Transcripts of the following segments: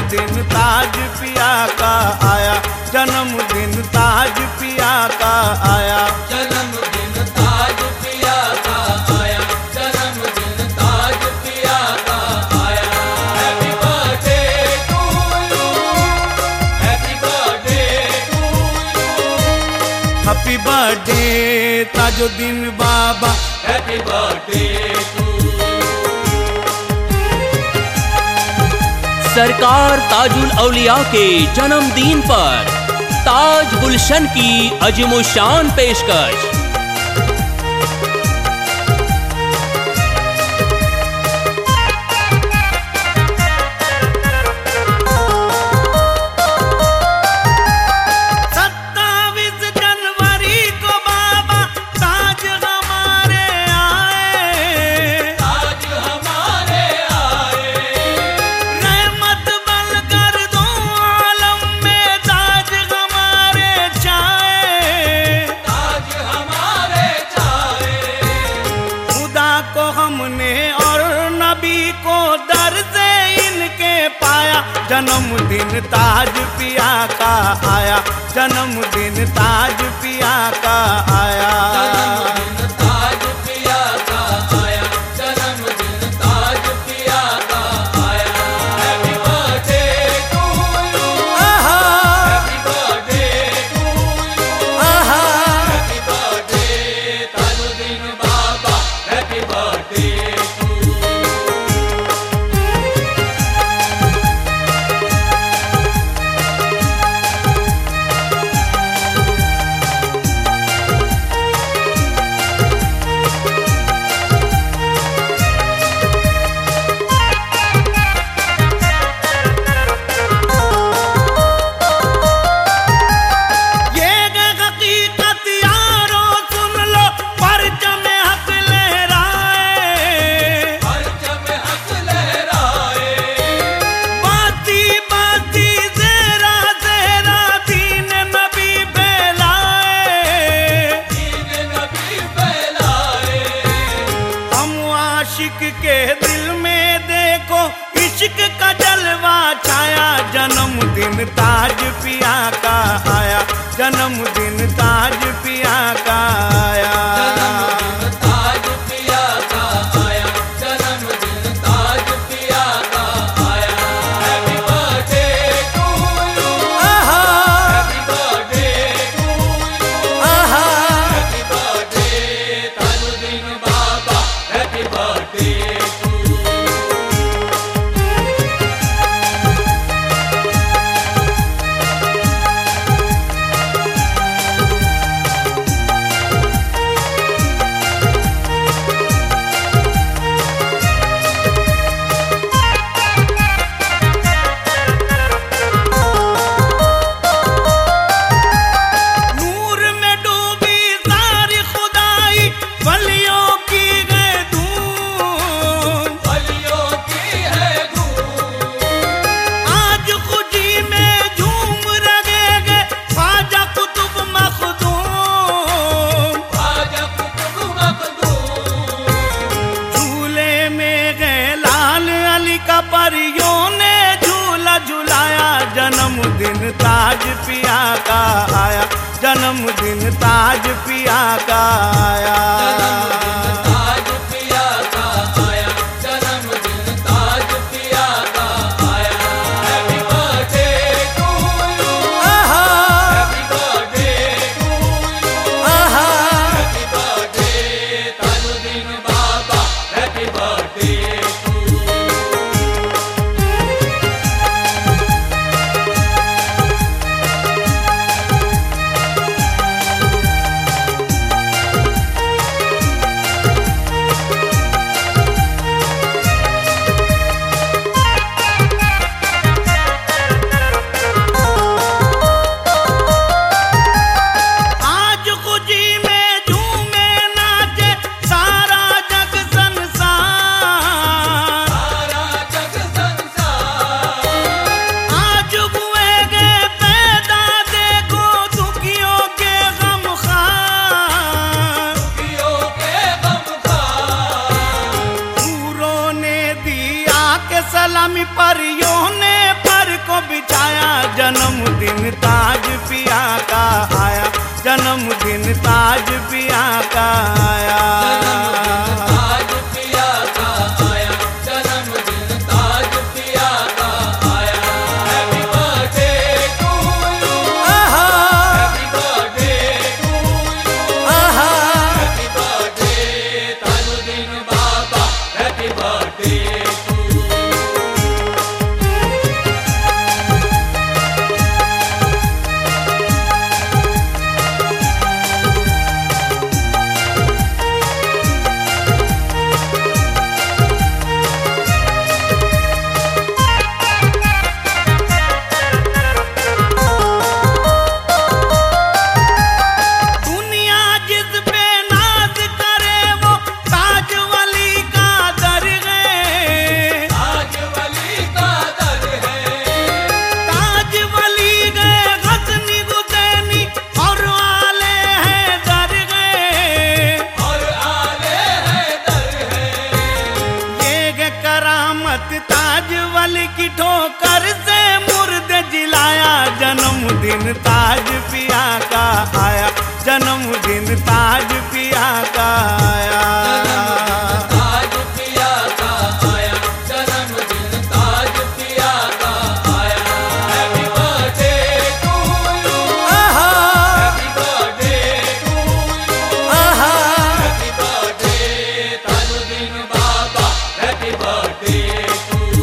जन्मदिन ताज पिया का आया, जन्मदिन ताज पिया का आया, जन्मदिन ताज पिया का आया, जन्मदिन ताज पिया का आया। Happy birthday to you, happy birthday to you, happy birthday Tajuddin Baba, happy birthday to. सरकार ताजुल औलिया के जन्मदिन पर ताज गुलशन की अजीमोशान पेशकश। जन्मदिन ताज पिया का आया, जन्मदिन ताज पिया का आया, जन्मदिन ताज पिया का आया, जन्मदिन ताज पिया का आया। Happy birthday to you, happy birthday to you, happy birthday Tajuddin Baba, happy birthday to. के दिल में देखो इश्क का जलवा छाया, जन्मदिन ताज पिया का आया, जन्मदिन ताज पिया का आया, जन्मदिन ताज पिया का आया, जन्मदिन ताज पिया का आया। Happy birthday to you, happy birthday to you, happy birthday Tajuddin Baba, happy birthday to. परियों ने झूला झुलाया, जन्मदिन ताज पिया का आया, जन्मदिन ताज पिया का आया, जन्मदिन ताज पिया का आया, जन्मदिन ताज पिया का आया। Happy birthday to you, happy birthday to you, happy birthday Tajuddin Baba, happy birthday to. जन्मदिन ताज पिया का आया, जन्मदिन ताज पिया का आया। ताज पिया का आया, जन्मदिन ताज पिया का आया। Happy birthday to you, happy birthday to you, happy birthday Tajuddin Baba, happy birthday to you. दुनिया जिस पे नाज करे वो ताज वली का दर है, ताज वली का दर है, ताज वली गए गजनी गुजैनी और आले हैं दर गए, और आले है दर है। ये गे करामत ताज वली की ठोकर से मुर्दे जिलाया। जन्मदिन ताज पिया का आया, जन्मदिन ताज पिया का आया। ताज पिया का आया, जन्मदिन ताज पिया का आया। Happy birthday to you, happy birthday to you, happy birthday Tajuddin Baba, happy birthday to you.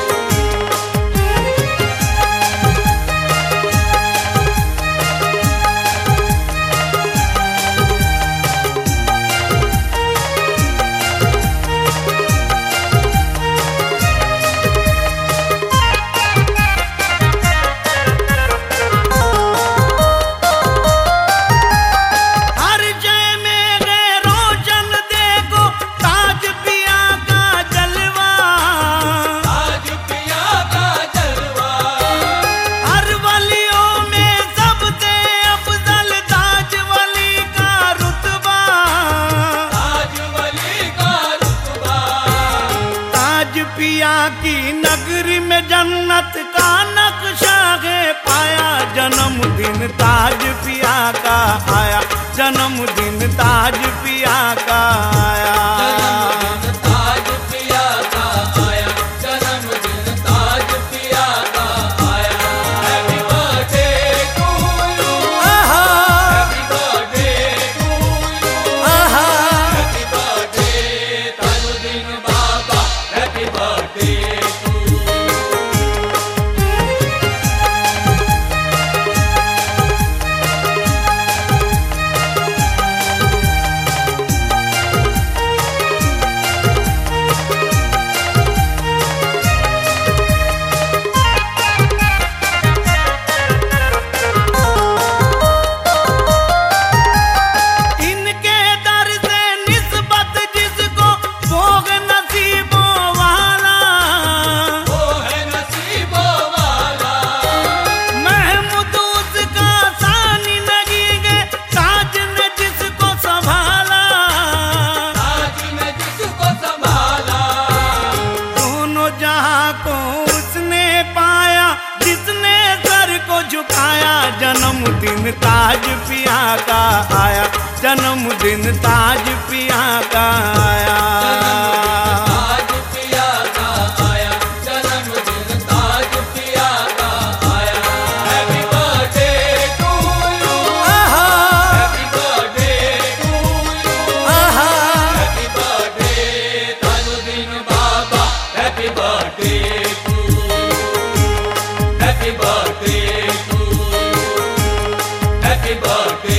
हर जय मेरे रोशन देखो ताज पिया का जलवा, ताज पिया का जलवा, हर वलियों में सबसे अफजल ताज वली का रुतबा, ताज वली का रुतबा। ताज पिया की नगरी में जन्नत का नक्शा है पाया। जन्मदिन ताज पिया का आया, जन्मदिन ताज पिया का आया। जन्मदिन ताज पिया का आया, जन्मदिन ताज पिया का आया। Happy birthday to you, happy birthday to you, happy birthday Tajuddin Baba, happy birthday to you. इनके दर से निस्बत जिसको भोग नसीबों वाला, वो है नसीबों वाला, महमूद उसका सानी नगी गे ताज ने जिसको संभाला। ताज में जिसको संभाला। दोनों जहां को उसने पाया जिसने सर को झुकाया। जन्मदिन ताज पिया का आया, जन्मदिन ताज पिया का आया। ताज पिया का आया, जन्मदिन ताज पिया का आया। Happy birthday to you, happy birthday to you, happy birthday Tajuddin Baba, happy birthday to you, happy birthday to you, happy birthday